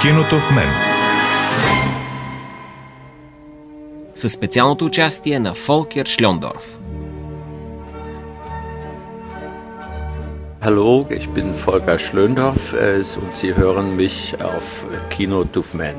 Киното в мен. Със специалното участие на Фолкер Шльондорф. Hallo, ich bin Volker Schlöndorff und Sie hören mich auf Kino Duf Men.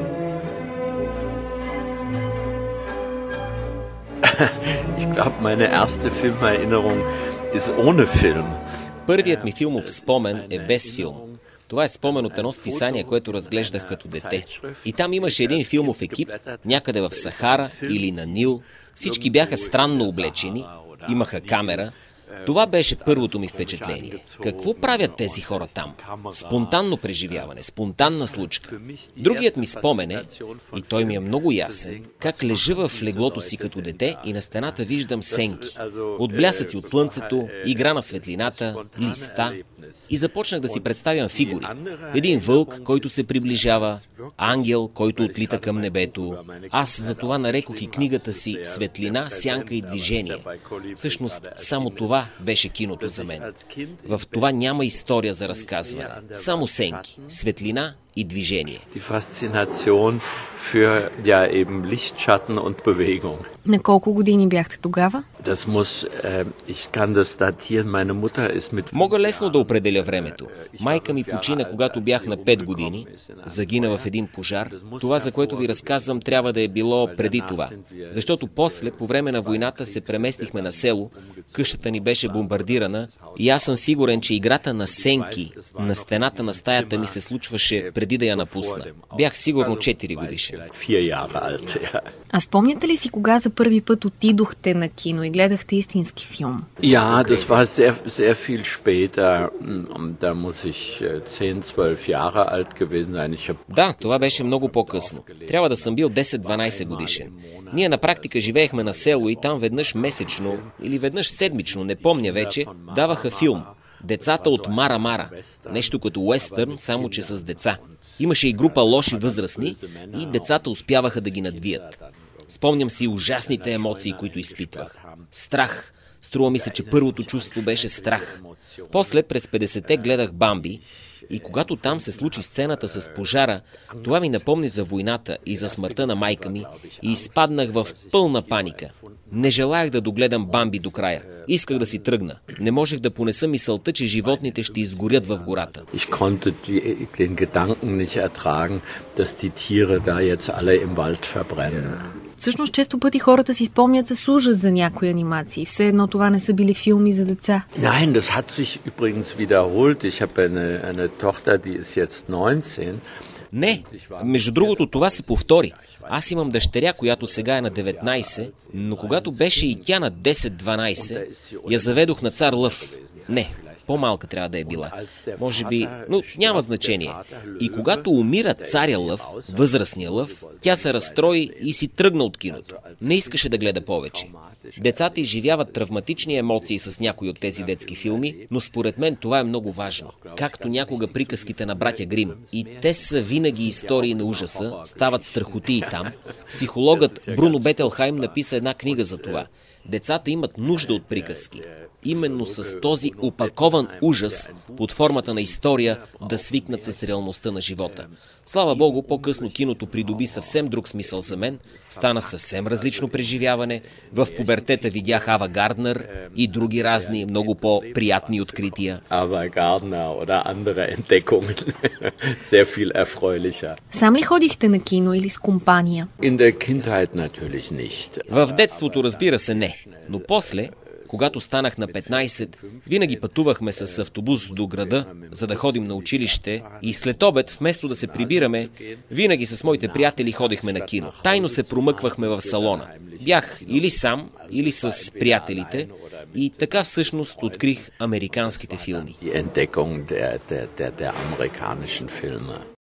Ich glaube, meine erste Filmerinnerung ist ohne Film. Първият ми филмов спомен е без филм. Това е спомен от едно списание, което разглеждах като дете. И там имаше един филмов екип, някъде в Сахара или на Нил. Всички бяха странно облечени, имаха камера. Това беше първото ми впечатление. Какво правят тези хора там? Спонтанно преживяване, спонтанна случка. Другият ми спомен е, и той ми е много ясен, как лежа в леглото си като дете и на стената виждам сенки. От блясъци от слънцето, игра на светлината, листа. И започнах да си представям фигури. Един вълк, който се приближава, ангел, който отлита към небето. Аз затова нарекох и книгата си «Светлина, сянка и движение». Всъщност, само това беше киното за мен. В това няма история за разказване. Само сенки, светлина и движение. Für eben Lichtschatten und Bewegung. На колко години бяхте тогава? Ich kann das datieren. Meine Mutter ist mit... Мога лесно да определя времето. Майка ми почина, когато бях на 5 години. Загина в един пожар. Това, за което ви разказвам, трябва да е било преди това. Защото после, по време на войната, се преместихме на село. Къщата ни беше бомбардирана и аз съм сигурен, че играта на сенки на стената на стаята ми се случваше преди да я напусна. Бях сигурно 4 годишен. А спомняте ли си кога за първи път отидохте на кино и гледахте истински филм? Ja, das war sehr viel später. Da muss ich 10-12 Jahre alt gewesen sein. Да, това беше много по-късно. Трябва да съм бил 10-12 годишен. Ние на практика живеехме на село и там веднъж месечно или веднъж седмично, не помня вече, даваха филм. Децата от Мара Мара. Нещо като уестърн, само че с деца. Имаше и група лоши възрастни и децата успяваха да ги надвият. Спомням си ужасните емоции, които изпитвах. Страх. Струва ми се, че първото чувство беше страх. После през 50-те гледах Бамби и когато там се случи сцената с пожара, това ми напомни за войната и за смъртта на майка ми и изпаднах в пълна паника. Не желаях да догледам Бамби до края. Исках да си тръгна. Не можех да понеса мисълта, че животните ще изгорят в гората. Ich konnte den Gedanken nicht ertragen, dass die Tiere da jetzt alle im Wald verbrennen. Всъщност, често пъти хората си спомнят с ужас за някои анимации. Все едно това не са били филми за деца. Nein, das hat sich übrigens wiederholt. Ich habe eine Tochter, die ist jetzt 19. Не, между другото това се повтори. Аз имам дъщеря, която сега е на 19, но когато беше и тя на 10-12, я заведох на Цар Лъв. Не, по-малка трябва да е била. Може би, но няма значение. И когато умира царя Лъв, възрастния Лъв, тя се разстрои и си тръгна от киното. Не искаше да гледа повече. Децата изживяват травматични емоции с някои от тези детски филми, но според мен това е много важно. Както някога приказките на братя Грим. И те са винаги истории на ужаса, стават страхотии там. Психологът Бруно Бетелхайм написа една книга за това. Децата имат нужда от приказки. Именно с този опакован ужас под формата на история да свикнат с реалността на живота. Слава Богу, по-късно киното придоби съвсем друг смисъл за мен, стана съвсем различно преживяване. В пубертета видях Ава Гарднер и други разни, много по-приятни открития. Ава Гарднер oder andere Entdeckungen. Sehr viel erfreulicher. Сам ли ходихте на кино или с компания? In der Kindheit natürlich nicht. В детството, разбира се, не. Но после, когато станах на 15, винаги пътувахме с автобус до града, за да ходим на училище и след обед, вместо да се прибираме, винаги с моите приятели ходихме на кино. Тайно се промъквахме в салона. Бях или сам, или с приятелите и така всъщност открих американските филми.